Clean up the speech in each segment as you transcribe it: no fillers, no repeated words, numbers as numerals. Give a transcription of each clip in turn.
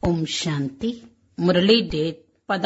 ఓం శాంతి. Murali date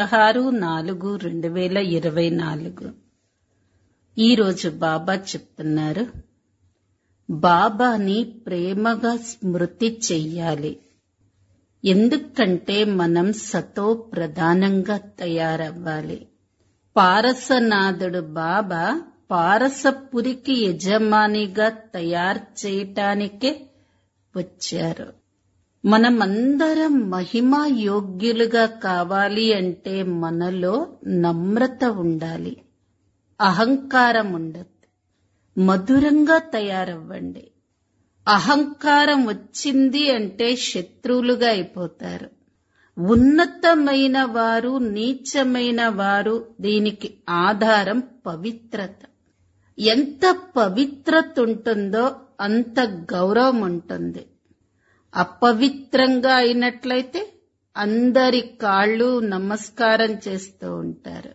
16/4/2024. ఈరోజు బాబా చెప్తున్నారు, బాబాని ప్రేమగా స్మృతి చెయ్యాలి. ఎందుకంటే మనం సతో ప్రధానంగా తయారవ్వాలి. పారసనాథుడు బాబా పారసపురికి యజమానిగా తయారు చేయటానికే వచ్చారు. మనమందరం మహిమా యోగ్యులుగా కావాలి అంటే మనలో నమ్రత ఉండాలి, అహంకారం ఉండదు. మధురంగా తయారవ్వండి. అహంకారం వచ్చింది అంటే శత్రువులుగా అయిపోతారు. ఉన్నతమైన వారు, నీచమైన వారు, దీనికి ఆధారం పవిత్రత. ఎంత పవిత్రత ఉంటుందో అంత గౌరవం ఉంటుంది. అపవిత్రంగా అయినట్లయితే అందరి కాళ్ళు నమస్కారం చేస్తూ ఉంటారు.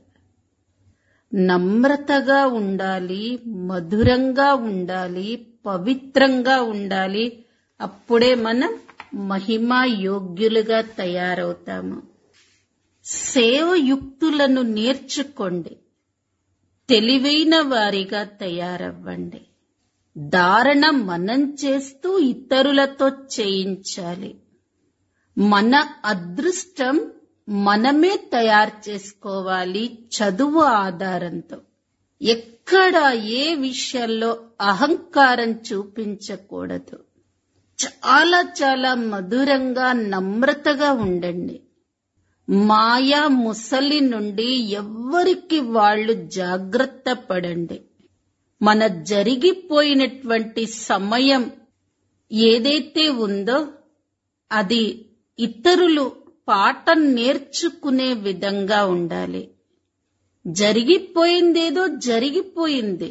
నమ్రతగా ఉండాలి, మధురంగా ఉండాలి, పవిత్రంగా ఉండాలి. అప్పుడే మనం మహిమా యోగ్యులుగా తయారవుతాము. సేవయుక్తులను నేర్చుకోండి. తెలివైన వారిగా తయారవ్వండి. ధారణ మనం చేస్తూ ఇతరులతో చేయించాలి. మన అదృష్టం మనమే తయారు చేసుకోవాలి చదువు ఆధారంతో. ఎక్కడ ఏ విషయంలో అహంకారం చూపించకూడదు. చాలా చాలా మధురంగా నమ్రతగా ఉండండి. మాయా ముసలి నుండి ఎవ్వరికి వాళ్ళు జాగ్రత్త పడండి. మన జరిగిపోయినటువంటి సమయం ఏదైతే ఉందో అది ఇతరులు పాఠం నేర్చుకునే విధంగా ఉండాలి. జరిగిపోయిందేదో జరిగిపోయింది.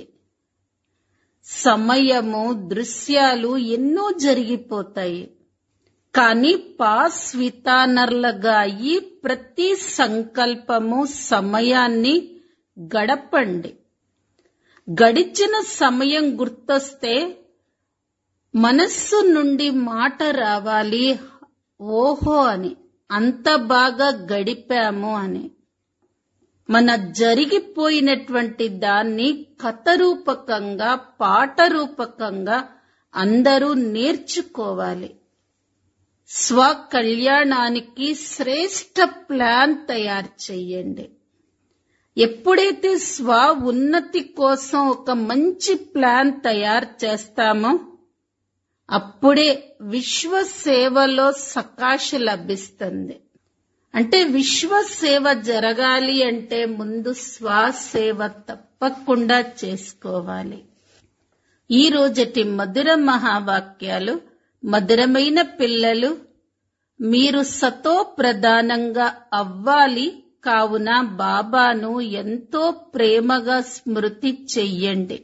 సమయము, దృశ్యాలు ఎన్నో జరిగిపోతాయి. కానీ పాస్ వితానర్లుగా అయ్యి ప్రతి సంకల్పము, సమయాన్ని గడపండి. గడిచిన సమయం గుర్తొస్తే మనస్సు నుండి మాట రావాలి, ఓహో అని, అంత బాగా గడిపాము అని. మన జరిగిపోయినటువంటి దాన్ని కథ రూపకంగా, పాట రూపకంగా అందరూ నేర్చుకోవాలి. స్వకళ్యాణానికి శ్రేష్ఠ ప్లాన్ తయారు చెయ్యండి. ఎప్పుడైతే స్వ ఉన్నతి కోసం ఒక మంచి ప్లాన్ తయారు చేస్తామో అప్పుడే విశ్వ సేవలో సకాశ లభిస్తుంది. అంటే విశ్వ సేవ జరగాలి అంటే ముందు స్వసేవ తప్పకుండా చేసుకోవాలి. ఈ రోజటి మధుర మహావాక్యాలు. మధురమైన పిల్లలు, మీరు సతో ప్రధానంగా అవ్వాలి. కావున బాబాను ఎంతో ప్రేమగా స్మృతి చెయ్యండి.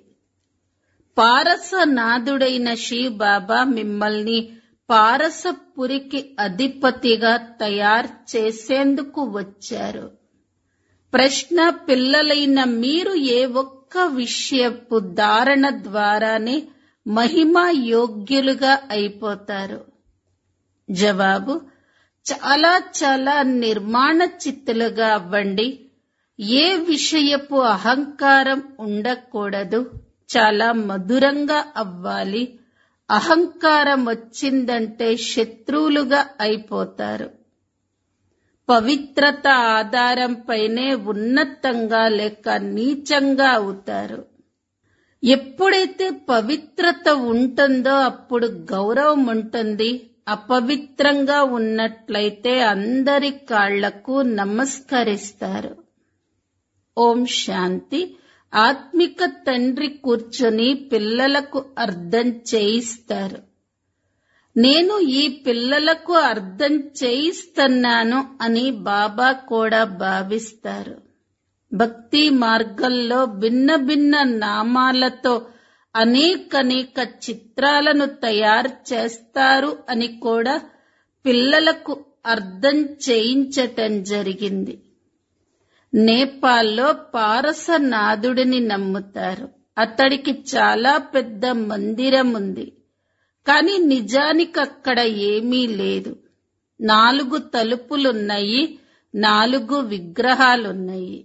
పారసనాథుడైన శ్రీ బాబా మిమ్మల్ని పారసపురికి అధిపతిగా తయారు చేసేందుకు వచ్చారు. ప్రశ్న, పిల్లలైన మీరు ఏ ఒక్క విషయపు ధారణ ద్వారానే మహిమా యోగ్యులుగా అయిపోతారు? జవాబు, చాలా చాలా నిర్మాణ చిత్తులుగా అవ్వండి. ఏ విషయపు అహంకారం ఉండకూడదు. చాలా మధురంగా అవ్వాలి. అహంకారం వచ్చిందంటే శత్రువులుగా అయిపోతారు. పవిత్రత ఆధారంపైనే ఉన్నతంగా లేక నీచంగా అవుతారు. ఎప్పుడైతే పవిత్రత ఉంటుందో అప్పుడు గౌరవం ఉంటుంది. అపవిత్రంగా ఉన్నట్లయితే అందరి కాళ్లకు నమస్కరిస్తారు. ఓం శాంతి. ఆత్మిక తండ్రి కూర్చొని పిల్లలకు అర్థం చేయిస్తారు. నేను ఈ పిల్లలకు అర్థం చేయిస్తున్నాను అని బాబా కూడా భావిస్తారు. భక్తి మార్గంలో భిన్న భిన్న నామాలతో అనేక చిత్రాలను తయారు చేస్తారు అని కూడా పిల్లలకు అర్థం చేయించటం జరిగింది. నేపాల్లో పారసనాథుడిని నమ్ముతారు. అతడికి చాలా పెద్ద మందిరం ఉంది. కాని నిజానికి అక్కడ ఏమీ లేదు. 4 తలుపులున్నాయి, 4 విగ్రహాలున్నాయి.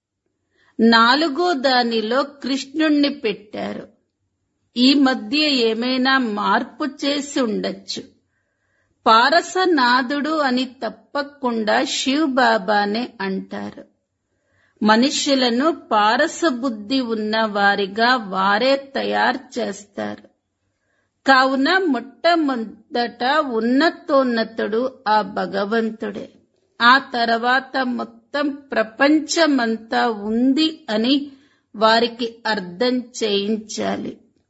4వ దానిలో కృష్ణుణ్ణి పెట్టారు. ఈ మధ్య ఏమైనా మార్పు చేసి ఉండొచ్చు. పారసనాథుడు అని తప్పకుండా శివ్ బాబానే అంటారు. మనుషులను పారసబుద్ధి ఉన్న వారిగా వారే తయారు చేస్తారు. కావున మొట్టమొదట ఉన్నతోన్నతుడు ఆ భగవంతుడే. ఆ తర్వాత మొత్తం ప్రపంచమంతా ఉంది అని వారికి అర్థం చేయించాలి.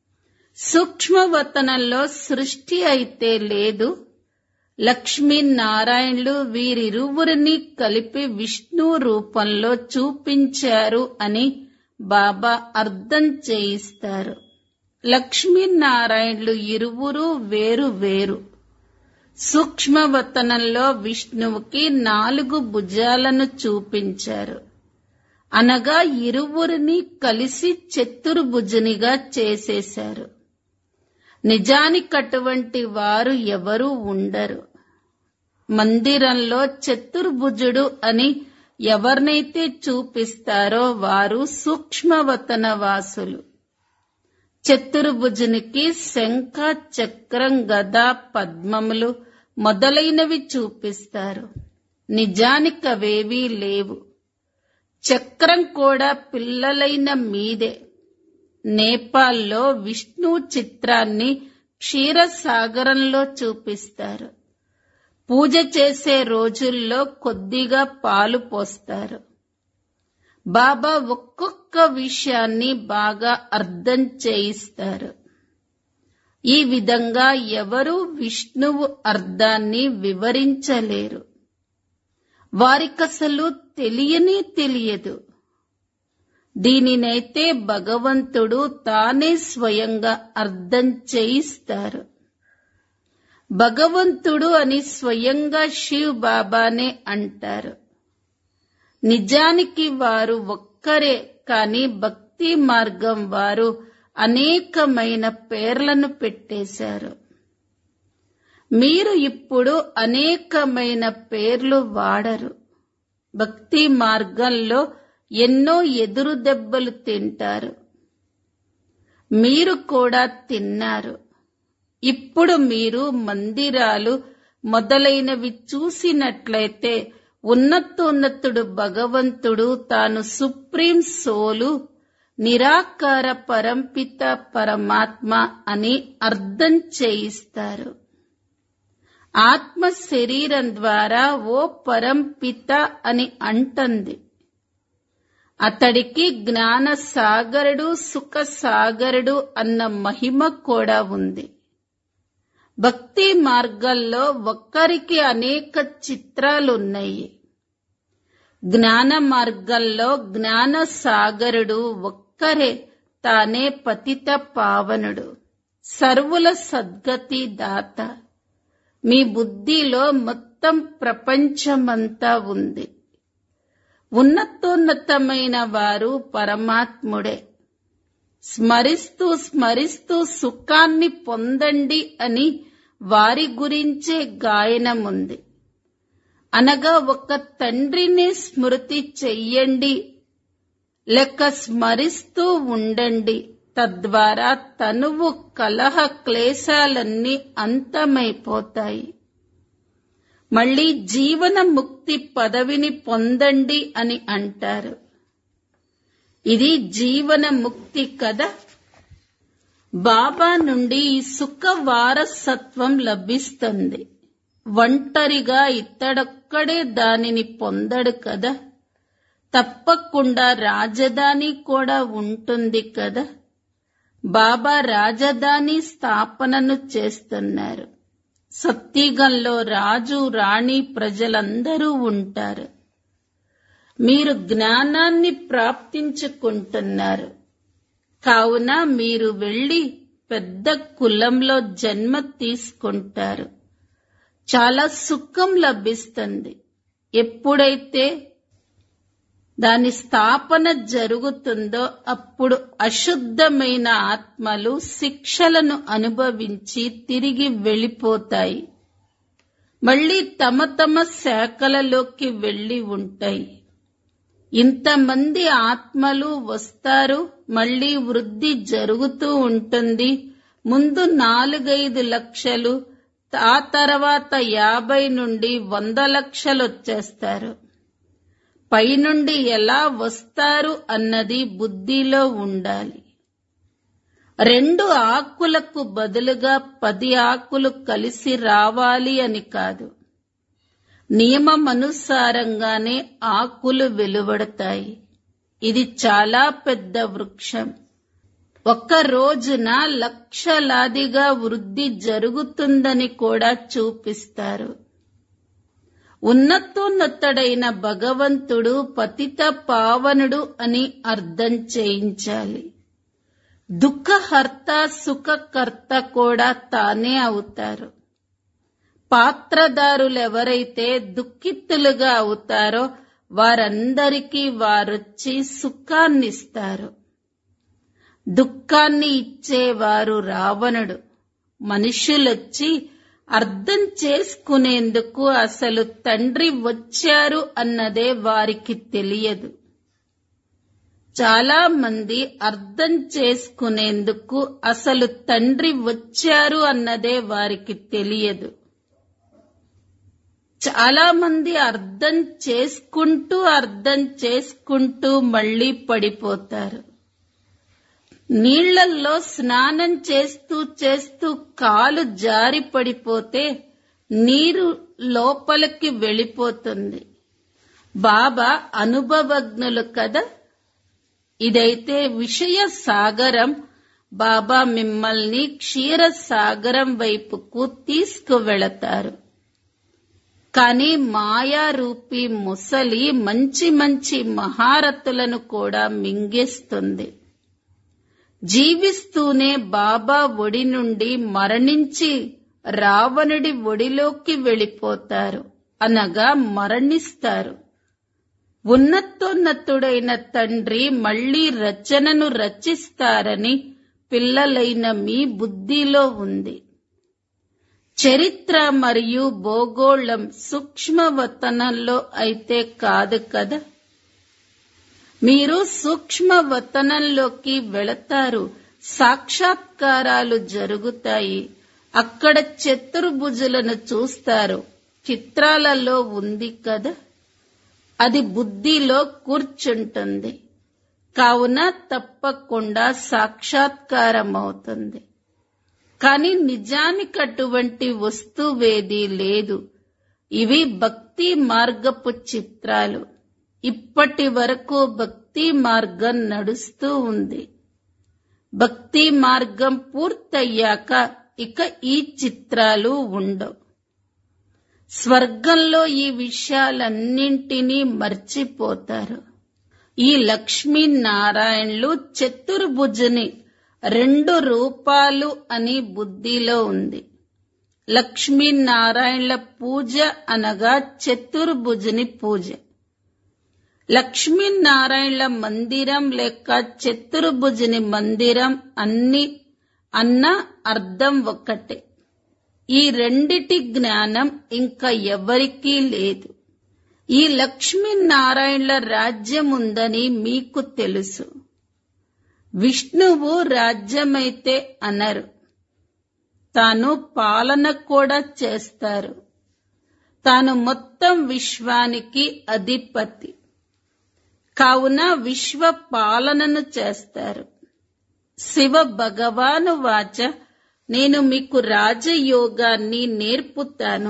సూక్ష్మవతనంలో సృష్టి అయితే లేదు. లక్ష్మీనారాయణులు వీరిరువురిని కలిపి విష్ణు రూపంలో చూపించారు అని బాబా అర్థం చేయిస్తారు. లక్ష్మీనారాయణులు ఇరువురు వేరు వేరు. సూక్ష్మవతనంలో విష్ణువుకి 4 భుజాలను చూపించారు. అనగా ఇరువురిని కలిసి చతుర్భుజునిగా చేసేశారు. నిజానికటువంటి వారు ఎవరూ ఉండరు. మందిరంలో చతుర్భుజుడు అని ఎవరినైతే చూపిస్తారో వారు సూక్ష్మవతన వాసులు. చతుర్భుజునికి శంఖ, చక్రం, గద, పద్మములు మొదలైనవి చూపిస్తారు. నిజానికవేవీ లేవు. చక్రం కూడా పిల్లలైన మీదే. నేపాల్లో విష్ణు చిత్రాన్ని క్షీరసాగరంలో చూపిస్తారు. పూజ చేసే రోజుల్లో కొద్దిగా పాలు పోస్తారు. బాబా ఒక్కొక్క విషయాన్ని బాగా అర్థం చేయిస్తారు. ఈ విధంగా ఎవరూ విష్ణువు అర్థాన్ని వివరించలేరు. వారికసలు తెలియదు. దీనినైతే భగవంతుడు తానే స్వయంగా అర్థం చేయిస్తారు. భగవంతుడు అని స్వయంగా శివ్ బాబానే అంటారు. నిజానికి వారు ఒక్కరే, కాని భక్తి మార్గం వారు అనేకమైన పేర్లను పెట్టేశారు. మీరు ఇప్పుడు అనేకమైన పేర్లు వాడరు. భక్తి మార్గంలో ఎన్నో ఎదురు దెబ్బలు తింటారు. మీరు కూడా తిన్నారు. ఇప్పుడు మీరు మందిరాలు మొదలైనవి చూసినట్లయితే ఉన్నతోన్నతుడు భగవంతుడు తాను సుప్రీం సోలు, నిరాకార పరంపిత పరమాత్మ అని అర్థం చేయిస్తారు. ఆత్మ శరీరం ద్వారా ఓ పరంపిత అని అంటుంది. అతడికి జ్ఞాన సాగరుడు, సుఖ సాగరుడు అన్న మహిమ కూడా ఉంది. భక్తి మార్గంలో ఒక్కరికి అనేక చిత్రాలున్నాయి. జ్ఞాన మార్గంలో జ్ఞాన సాగరుడు ఒక్కరే, తానే పతిత పావనుడు, సర్వుల సద్గతి దాత. మీ బుద్ధిలో మొత్తం ప్రపంచమంతా ఉంది. ఉన్నతోన్నతమైన వారు పరమాత్ముడే. స్మరిస్తూ స్మరిస్తూ సుఖాన్ని పొందండి అని వారి గురించే గాయనముంది. అనగా ఒక తండ్రిని స్మృతి చెయ్యండి, లేక స్మరిస్తూ ఉండండి. తద్వారా తనువు కలహ క్లేశాలన్నీ అంతమైపోతాయి. మళ్ళీ జీవన ముక్తి పదవిని పొందండి అని అంటారు. ఇది జీవన ముక్తి కదా. బాబా నుండి ఈ సుఖ వారసత్వం లభిస్తుంది. ఒంటరిగా ఇతడొక్కడే దానిని పొందడు కదా. తప్పకుండా రాజధాని కూడా ఉంటుంది కదా. బాబా రాజధాని స్థాపనను చేస్తున్నారు. సత్యుగంలో రాజు, రాణి, ప్రజలందరూ ఉంటారు. మీరు జ్ఞానాన్ని ప్రాప్తించుకుంటున్నారు. కావున మీరు వెళ్లి పెద్ద కులంలో జన్మ తీసుకుంటారు. చాలా సుఖం లభిస్తుంది. ఎప్పుడైతే దాని స్థాపన జరుగుతుందో అప్పుడు అశుద్ధమైన ఆత్మలు శిక్షలను అనుభవించి తిరిగి వెళ్ళిపోతాయి. మళ్ళీ తమ తమ శాఖలలోకి వెళ్లి ఉంటాయి. ఇంతమంది ఆత్మలు వస్తారు, మళ్ళీ వృద్ధి జరుగుతూ ఉంటుంది. ముందు 4-5 లక్షలు, ఆ తర్వాత 50 నుండి 100 లక్షలు వచ్చేస్తారు. పైనుండి ఎలా వస్తారు అన్నది బుద్ధిలో ఉండాలి. 2 ఆకులకు బదులుగా 10 ఆకులు కలిసి రావాలి అని కాదు. నియమమనుసారంగానే ఆకులు వెలువడతాయి. ఇది చాలా పెద్ద వృక్షం. ఒక్క రోజున లక్షలాదిగా వృద్ధి జరుగుతుందని కూడా చూపిస్తారు. ఉన్నతోన్నతుడైన భగవంతుడు పతిత పావనుడు అని అర్థం చేయించాలి. దుఃఖహర్త సుఖకర్త కూడా తానే అవుతారు. పాత్రదారులెవరైతే దుఃఖితులుగా అవుతారో వారందరికీ వారొచ్చి సుఖాన్నిస్తారు. దుఃఖాన్ని ఇచ్చేవారు రావణుడు. మనుషులొచ్చి అర్థం చేసుకునేందుకు అసలు తండ్రి వచ్చారు అన్నదే వారికి తెలియదు. చాలా మంది అర్థం చేసుకునేందుకు అసలు తండ్రి వచ్చారు అన్నదే వారికి తెలియదు. చాలా మంది అర్థం చేసుకుంటూ మళ్ళీ పడిపోతారు. నీళ్లల్లో స్నానం చేస్తూ కాలు జారి పడిపోతే నీరు లోపలికి వెళ్ళిపోతుంది. బాబా అనుభవజ్ఞులు కదా. ఇదైతే విషయ సాగరం. బాబా మిమ్మల్ని క్షీర సాగరం వైపుకు తీసుకువెళతారు. కాని మాయారూపీ ముసలి మంచి మంచి మహారథులను కూడా మింగేస్తుంది. జీవిస్తూనే బాబా ఒడి నుండి మరణించి రావణుడి ఒడిలోకి వెళ్ళిపోతారు, అనగా మరణిస్తారు. ఉన్నతోన్నతుడైన తండ్రి మళ్లీ రచనను రచిస్తారని పిల్లలైన మీ బుద్ధిలో ఉంది. చరిత్ర మరియు భూగోళం సూక్ష్మవతనంలో అయితే కాదు కదా. మీరు సూక్ష్మవతనంలోకి వెళతారు, సాక్షాత్కారాలు జరుగుతాయి. అక్కడ చతుర్భుజులను చూస్తారు. చిత్రాలలో ఉంది కదా, అది బుద్ధిలో కూర్చుంటుంది. కావున తప్పకుండా సాక్షాత్కారమవుతుంది. కాని నిజానికి అటువంటి వస్తువేదీ లేదు. ఇవి భక్తి మార్గపు చిత్రాలు. ఇప్పటి వరకు భక్తి మార్గం నడుస్తూ ఉంది. భక్తి మార్గం పూర్తయ్యాక ఇక ఈ చిత్రాలు ఉండవు. స్వర్గంలో ఈ విషయాలన్నింటినీ మర్చిపోతారు. ఈ లక్ష్మీనారాయణులు చతుర్భుజుని 2 రూపాలు అని బుద్ధిలో ఉంది. లక్ష్మీనారాయణుల పూజ అనగా చతుర్భుజుని పూజ. లక్ష్మీనారాయణుల మందిరం లేక చతుర్భుజుని మందిరం అన్న అర్థం ఒక్కటే. ఈ రెండిటి జ్ఞానం ఇంకా ఎవరికీ లేదు. ఈ లక్ష్మీనారాయణుల రాజ్యం ఉందని మీకు తెలుసు. విష్ణువు రాజ్యమైతే అనరు, తాను పాలన కూడా చేస్తారు. తాను మొత్తం విశ్వానికి అధిపతి. కావున విశ్వ పాలనను చేస్తారు. శివ భగవాను వాచ, నేను మీకు రాజయోగాన్ని నేర్పుతాను.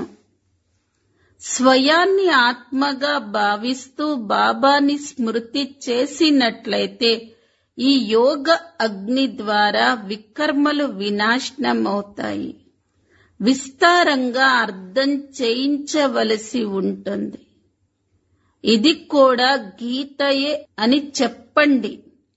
స్వయాన్ని ఆత్మగా భావిస్తూ బాబాని స్మృతి చేసినట్లయితే ఈ యోగ అగ్ని ద్వారా వికర్మలు వినాశనమవుతాయి. విస్తారంగా అర్థం చేయించవలసి ఉంటుంది. ఇది కూడా గీతయే అని చెప్పండి.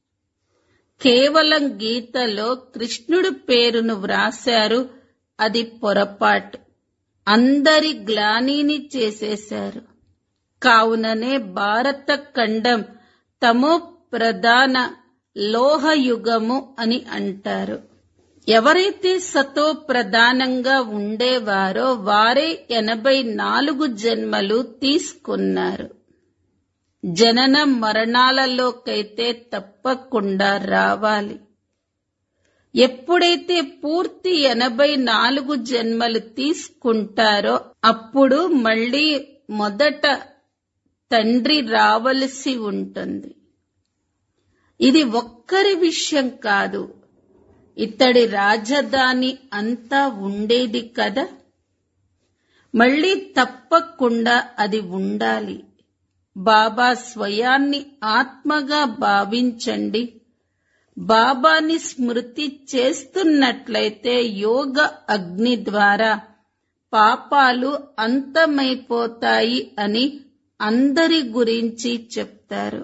కేవలం గీతలో కృష్ణుడి పేరును వ్రాశారు, అది పొరపాటు. అందరి గ్లానిని చేసేశారు. కావుననే భారత ఖండం తమో ప్రధాన లోహయుగము అని అంటారు. ఎవరైతే సతో ప్రధానంగా ఉండేవారో వారే 84 జన్మలు తీసుకున్నారు. జనన మరణాలలోకైతే తప్పకుండా రావాలి. ఎప్పుడైతే పూర్తి 84 జన్మలు తీసుకుంటారో అప్పుడు మళ్ళీ మొదట తండ్రి రావలసి ఉంటుంది. ఇది ఒక్కరి విషయం కాదు, ఇతడి రాజధాని అంతా ఉండేది కదా. మళ్ళీ తప్పకుండా అది ఉండాలి. బాబా స్వయాన్ని ఆత్మగా భావించండి. బాబాని స్మృతి చేస్తున్నట్లయితే యోగ అగ్ని ద్వారా పాపాలు అంతమైపోతాయి అని అందరి గురించి చెప్తారు.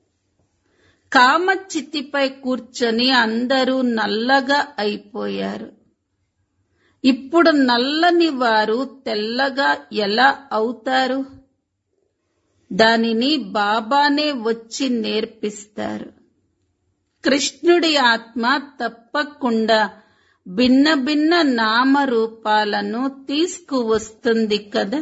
కామచితిపై కూర్చొని అందరూ నల్లగా అయిపోయారు. ఇప్పుడు నల్లని వారు తెల్లగా ఎలా అవుతారు? దానిని బాబానే వచ్చి నేర్పిస్తారు. కృష్ణుడి ఆత్మ తప్పకుండా భిన్న భిన్న నామరూపాలను తీసుకువస్తుంది కదా.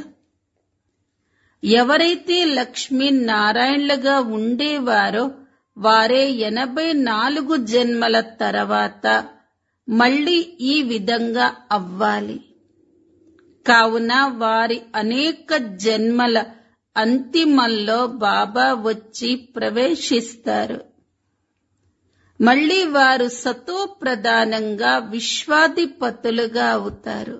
ఎవరైతే లక్ష్మీనారాయణలుగా ఉండేవారో వారే 84 జన్మల తర్వాత మళ్ళీ ఈ విధంగా అవ్వాలి. కావున వారి అనేక జన్మల అంతిమంలో బాబా వచ్చి ప్రవేశిస్తారు. మళ్ళీ వారు సతో ప్రధానంగా విశ్వాధిపతులుగా అవుతారు.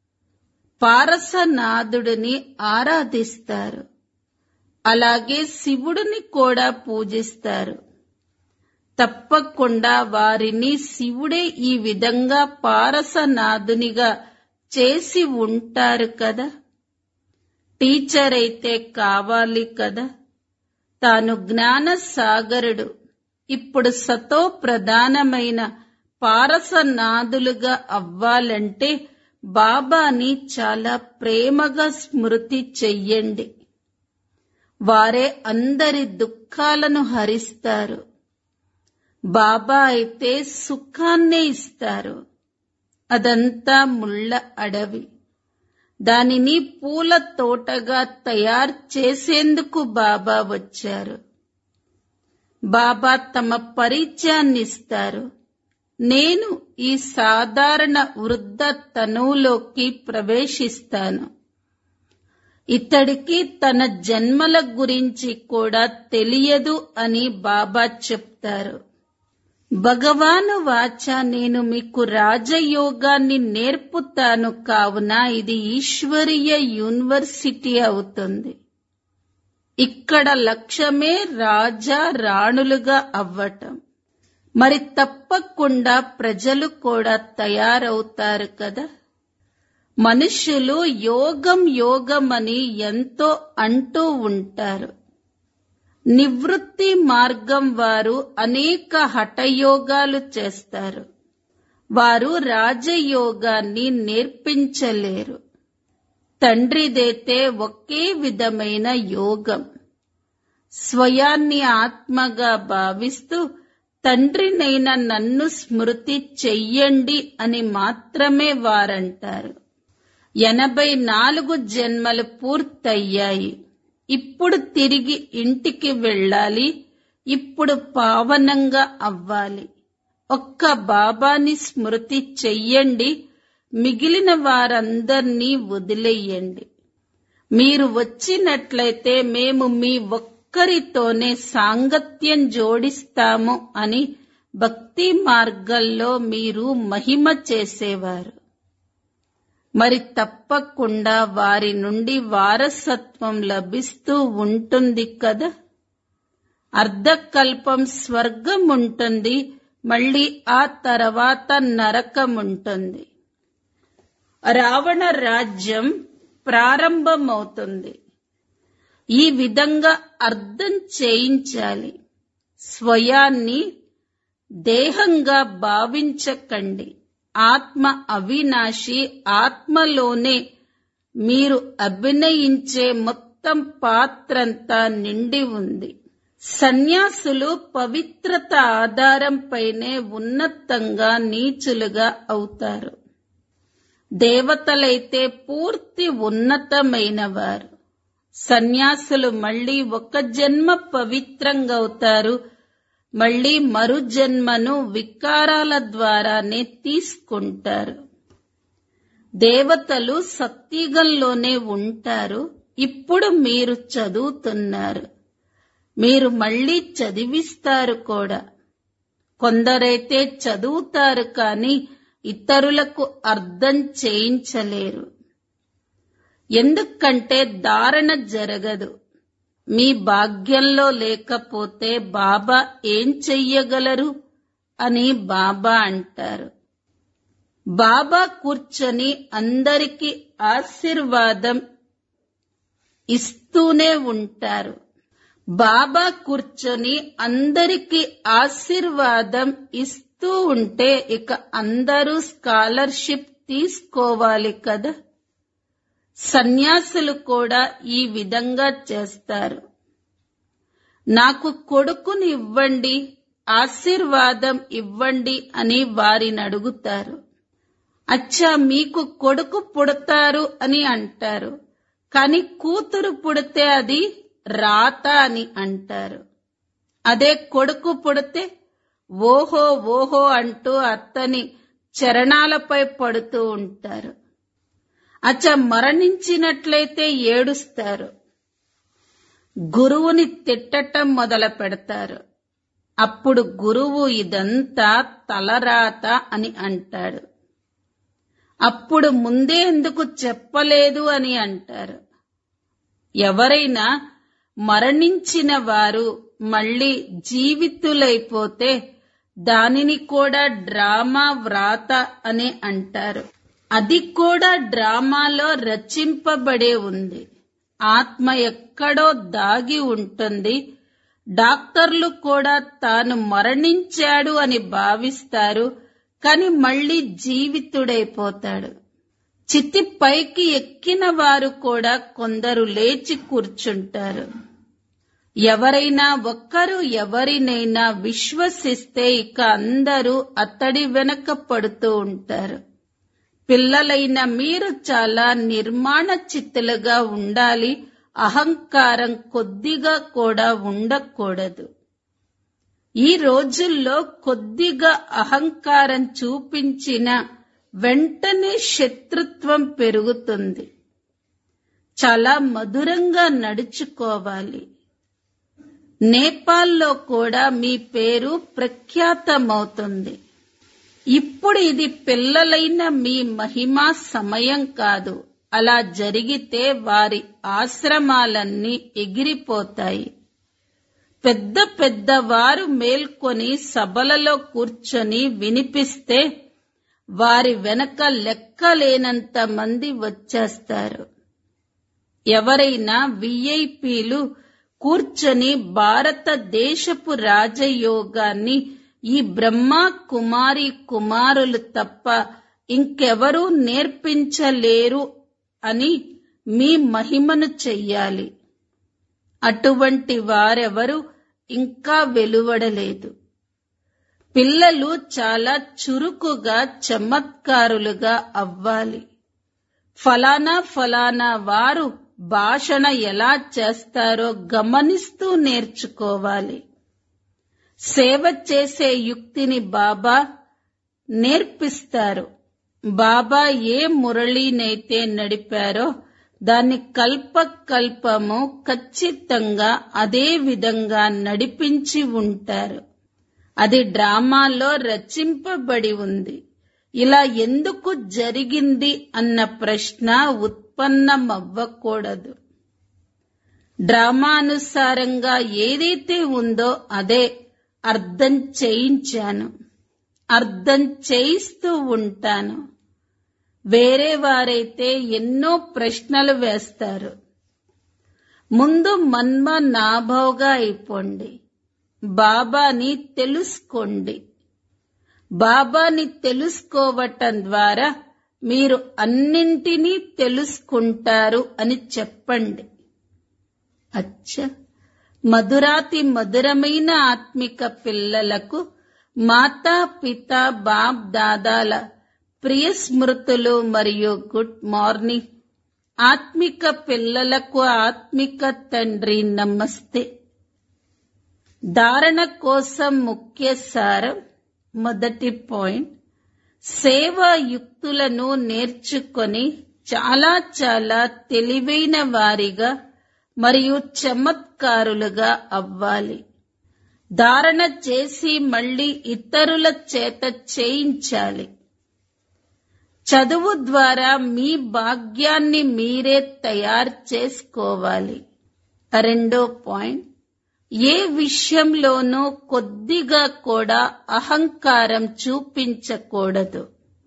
పారసనాథుడిని ఆరాధిస్తారు. అలాగే శివుడిని కూడా పూజిస్తారు. తప్పకుండా వారిని శివుడే ఈ విధంగా పారసనాథునిగా చేసి ఉంటారు కదా. టీచర్ అయితే కావాలి కదా. తాను జ్ఞాన సాగరుడు. ఇప్పుడు సతో ప్రధానమైన పారసనాథులుగా అవ్వాలంటే బాబాని చాలా ప్రేమగా స్మృతి చెయ్యండి. వారే అందరి దుఃఖాలను హరిస్తారు. బాబా అయితే సుఖాన్నే ఇస్తారు. అదంతా ముళ్ళ అడవి. దానిని పూల తోటగా తయారు చేసేందుకు బాబా వచ్చారు. బాబా తమ పరిచయాన్నిస్తారు. నేను ఈ సాధారణ వృద్ధ తనువులోకి ప్రవేశిస్తాను. ఇతడికి తన జన్మల గురించి కూడా తెలియదు అని బాబా చెప్తారు. భగవాను వాచ, నేను మీకు రాజయోగాన్ని నేర్పుతాను. కావున ఇది ఈశ్వరీయ యూనివర్సిటీ అవుతుంది. ఇక్కడ లక్ష్యమే రాజా రాణులుగా అవ్వటం. మరి తప్పకుండా ప్రజలు కూడా తయారవుతారు కదా. మనుషులు యోగం యోగం అని ఎంతో అంటూ ఉంటారు. నివృత్తి మార్గం వారు అనేక హఠయోగాలు చేస్తారు. వారు రాజయోగాన్ని నేర్పించలేరు. తండ్రిదైతే ఒకే విధమైన యోగం. స్వయాన్ని ఆత్మగా భావిస్తూ తండ్రినైన నన్ను స్మృతి చెయ్యండి అని మాత్రమే వారంటారు. 84 జన్మలు పూర్తయ్యాయి. ఇప్పుడు తిరిగి ఇంటికి వెళ్ళాలి. ఇప్పుడు పావనంగా అవ్వాలి. ఒక్క బాబాని స్మృతి చెయ్యండి. మిగిలిన వారందర్నీ వదిలేయండి. మీరు వచ్చినట్లయితే మేము మీ ఒక్కరితోనే సాంగత్యం జోడిస్తాము అని భక్తి మార్గంలో మీరు మహిమ చేసేవారు. మరి తప్పకుండా వారి నుండి వారసత్వం లభిస్తూ ఉంటుంది కదా. అర్ధకల్పం స్వర్గం ఉంటుంది. మళ్ళీ ఆ తర్వాత నరకం ఉంటుంది. రావణ రాజ్యం ప్రారంభమవుతుంది. ఈ విధంగా అర్థం చేయించాలి. స్వయాన్ని దేహంగా భావించకండి. ఆత్మ అవినాశి. ఆత్మలోనే మీరు అభినయించే మొత్తం పాత్రంతా నిండి ఉంది. సన్యాసులు పవిత్రత ఆధారంపైనే ఉన్నతంగా నీచులుగా అవుతారు. దేవతలైతే పూర్తి ఉన్నతమైన వారు. సన్యాసులు మళ్ళీ ఒక జన్మ పవిత్రంగా అవుతారు. మళ్ళీ మరు జన్మను వికారాల ద్వారానే తీసుకుంటారు. దేవతలు సత్యుగంలోనే ఉంటారు. ఇప్పుడు మీరు చదువుతున్నారు. మీరు మళ్ళీ చదివిస్తారు కూడా. కొందరైతే చదువుతారు కానీ ఇతరులకు అర్థం చేయించలేరు. ఎందుకంటే ధారణ జరగదు. మీ భాగ్యంలో లేకపోతే బాబా ఏం చెయ్యగలరు అని బాబా అంటారు. బాబా కూర్చొని అందరికీ ఆశీర్వాదం ఇస్తూనే ఉంటారు. బాబా కూర్చొని అందరికీ ఆశీర్వాదం ఇస్తూ ఉంటే ఇక అందరూ స్కాలర్షిప్ తీసుకోవాలి కదా. సన్యాసులు కూడా ఈ విధంగా చేస్తారు. నాకు కొడుకుని ఇవ్వండి, ఆశీర్వాదం ఇవ్వండి అని వారిని అడుగుతారు. అచ్చా, మీకు కొడుకు పుడతారు అని అంటారు. కాని కూతురు పుడితే అది రాత అని అంటారు. అదే కొడుకు పుడితే ఓహో ఓహో అంటూ అతని చరణాలపై పడుతూ ఉంటారు. అచ్చా, మరణించినట్లయితే ఏడుస్తారు. గురువుని తిట్టటం మొదలు పెడతారు. అప్పుడు గురువు ఇదంతా తలరాత అని అంటాడు. అప్పుడు ముందే ఎందుకు చెప్పలేదు అని అంటారు. ఎవరైనా మరణించిన వారు మళ్ళీ జీవితులైపోతే దానిని కూడా డ్రామా వ్రాత అని అంటారు. అది కూడా డ్రామాలో రచింపబడే ఉంది. ఆత్మ ఎక్కడో దాగి ఉంటుంది. డాక్టర్లు కూడా తాను మరణించాడు అని భావిస్తారు. కాని మళ్ళీ జీవితుడైపోతాడు. చితి పైకి ఎక్కిన వారు కూడా కొందరు లేచి కూర్చుంటారు. ఎవరైనా ఒక్కరు ఎవరినైనా విశ్వసిస్తే ఇక అందరూ అతడి వెనక పడుతూ ఉంటారు. పిల్లలైన మీరు చాలా నిర్మాణ చిత్తులుగా ఉండాలి. అహంకారం కొద్దిగా కూడా ఉండకూడదు. ఈ రోజుల్లో కొద్దిగా అహంకారం చూపించిన వెంటనే శత్రుత్వం పెరుగుతుంది. చాలా మధురంగా నడుచుకోవాలి. నేపాల్లో కూడా మీ పేరు ప్రఖ్యాతమవుతుంది. ఇప్పుడు ఇది పిల్లలైన మీ మహిమా సమయం కాదు. అలా జరిగితే వారి ఆశ్రమాలన్నీ ఎగిరిపోతాయి. పెద్ద పెద్ద వారు మేల్కొని సభలలో కూర్చొని వినిపిస్తే వారి వెనక లెక్కలేనంత మంది వచ్చేస్తారు. ఎవరైనా విఐపీలు కూర్చొని భారతదేశపు రాజయోగాన్ని ఈ బ్రహ్మ కుమారి కుమారులు తప్ప ఇంకెవరూ నేర్పించలేరు అని మీ మహిమను చెయ్యాలి. అటువంటి వారెవరు ఇంకా వెలువడలేదు. పిల్లలు చాలా చురుకుగా చమత్కారులుగా అవ్వాలి. ఫలానా ఫలానా వారు భాషణ ఎలా చేస్తారో గమనిస్తూ నేర్చుకోవాలి. సేవ చేసే యుక్తిని బాబా నేర్పిస్తారు. బాబా ఏ మురళీనైతే నడిపారో దాన్ని కల్పకల్పము ఖచ్చితంగా అదే విధంగా నడిపించి ఉంటారు. అది డ్రామాలో రచింపబడి ఉంది. ఇలా ఎందుకు జరిగింది అన్న ప్రశ్న ఉత్పన్నమవ్వకూడదు. డ్రామానుసారంగా ఏదైతే ఉందో అదే అర్థం చేయించాను, అర్థం చేయిస్తూ ఉంటాను. వేరే వారైతే ఎన్నో ప్రశ్నలు వేస్తారు. ముందు మన్మ నాభావుగా అయిపోండి. బాబాని తెలుసుకోండి. బాబాని తెలుసుకోవటం ద్వారా మీరు అన్నింటినీ తెలుసుకుంటారు అని చెప్పండి. అచ్చా, మధురాతి మధురమైన ఆత్మిక పిల్లలకు మాతా పిత బాప్ దాదాల ప్రియ స్మృతులు మరియు గుడ్ మార్నింగ్. ఆత్మిక పిల్లలకు ఆత్మిక తండ్రి నమస్తే. ధారణ కోసం ముఖ్య సారం. మొదటి పాయింట్, సేవా యుక్తులను నేర్చుకొని చాలా తెలివైన వారిగా మరియు చమత్కారులుగా అవ్వాలి. ధారణ చేసి మళ్లీ ఇతరుల చేత చేయించాలి. చదువు ద్వారా మీ భాగ్యాన్ని మీరే తయారు చేసుకోవాలి. రెండో పాయింట్, ఏ విషయంలోనూ కొద్దిగా కూడా అహంకారం చూపించకూడదు.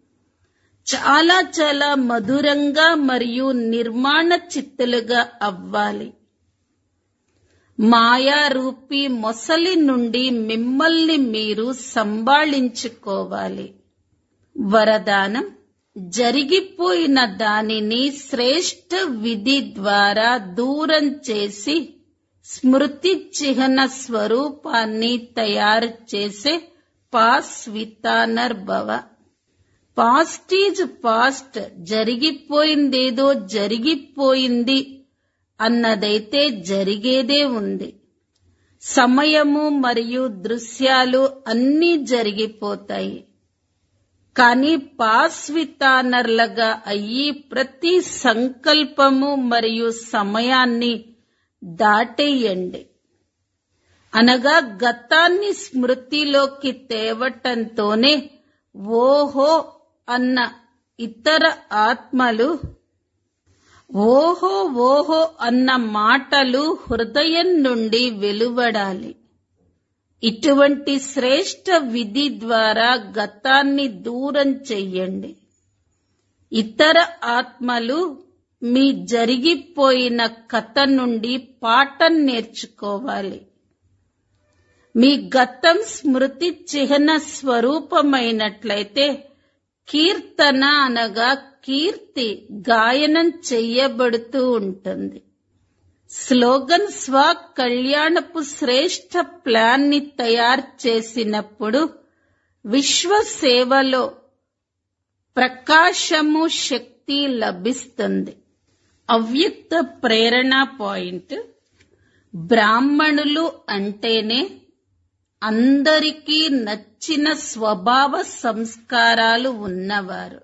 చాలా మధురంగా మరియు నిర్మాణ చిత్తులుగా అవ్వాలి. మాయారూపీ మొసలి నుండి మిమ్మల్ని మీరు సంభాళించుకోవాలి. వరదానం, జరిగిపోయిన దానిని శ్రేష్ఠ విధి ద్వారా దూరం చేసి స్మృతి చిహ్న స్వరూపాన్ని తయారు చేసే పాస్ వితానర్ భవ. పాస్ట్ ఈజ్ పాస్ట్, జరిగిపోయిందేదో జరిగిపోయింది అన్నదైతే జరిగేదే ఉంది. సమయము మరియు దృశ్యాలు అన్నీ జరిగిపోతాయి. కానీ పాస్ వితానర్లుగా అయ్యి ప్రతి సంకల్పము మరియు సమయాన్ని దాటేయండి. అనగా గతాన్ని స్మృతిలోకి తేవటంతోనే ఓహో అన్న ఇతర ఆత్మలు, ఓహో అన్న మాటలు హృదయం నుండి వెలువడాలి. ఇటువంటి శ్రేష్ఠ విధి ద్వారా గతాన్ని దూరం చెయ్యండి. ఇతర ఆత్మలు మీ జరిగిపోయిన కథ నుండి పాఠం నేర్చుకోవాలి. మీ గతం స్మృతి చిహ్న స్వరూపమైనట్లయితే కీర్తన అనగా కీర్తి గాయనం చెయ్యబడుతూ ఉంటుంది. స్లోగన్ స్వ కళ్యాణపు శ్రేష్ఠ ప్లాన్ ని తయారు చేసినప్పుడు విశ్వ సేవలో ప్రకాశము శక్తి లభిస్తుంది. అవ్యక్త ప్రేరణ పాయింట్, బ్రాహ్మణులు అంటేనే అందరికీ నచ్చిన స్వభావ సంస్కారాలు ఉన్నవారు.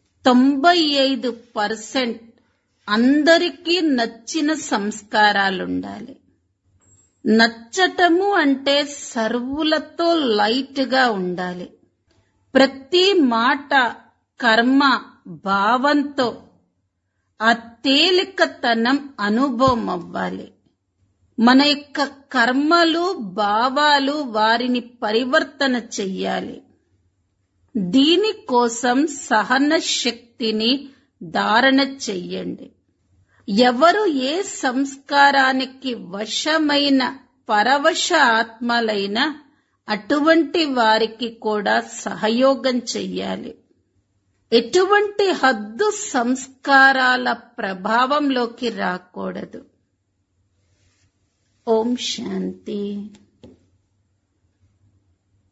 95% అందరికీ నచ్చిన సంస్కారాలుండాలి. నచ్చటము అంటే సర్వులతో లైట్ గా ఉండాలి. ప్రతి మాట, కర్మ, భావంతో ఆ తేలికతనం అనుభవం అవ్వాలి. మన యొక్క కర్మలు, భావాలు వారిని పరివర్తన చెయ్యాలి. దీనికోసం సహన శక్తిని ధారణ చెయ్యండి. ఎవరు ఏ సంస్కారానికి వశమైన పరవశ ఆత్మలైనా అటువంటి వారికి కూడా సహయోగం చెయ్యాలి. ఎటువంటి హద్దు సంస్కారాల ప్రభావంలోకి రాకూడదు. ఓం శాంతి.